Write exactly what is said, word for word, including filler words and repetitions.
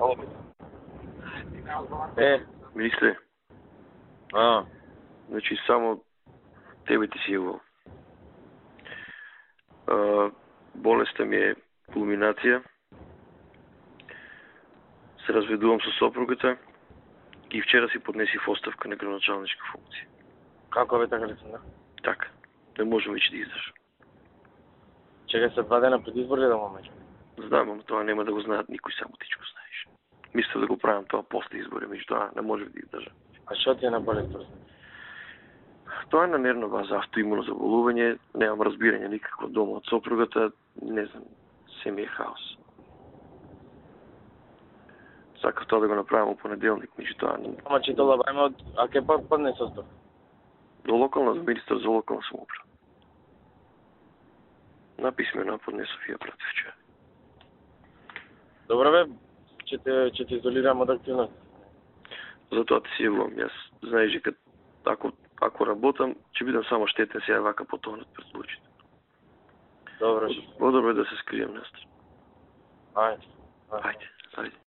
Е, Мисле, а, значи само тебе ти си имал. А, болестта ми е кулминация. Се разведувам с сопругата и вчера си поднесих оставка на градоначалничка функция. како бе така лицензар? Така, не можем вече да издържа. Чекай се два дена пред избори да му мече. Знам, но това няма да го знаят никой, само ти че го знаеш. Мисля да го правим това после избори, между това не може да издържа. А што ти е на болест? Това е на нервна база, автоимуно заболување, нямам разбирање никакво дома от сопругата, не знам, се ми е хаос. Сакав това да го направим у понеделник, между това. Ама читала бајме од, а ке па падне состав? До локална, министър за локална самоуправа. Написмено поднесов и ја пратив вчера. Добро бе, ќе те, ќе те изолирам од активност. Затоа ти си јавувам. Јас знаеш дека ако, ако работам, ќе бидам само штетен сега вака потонат пред случаите. Добро. Подобро е да се скрием настрани. Ајде. Ајде, ајде.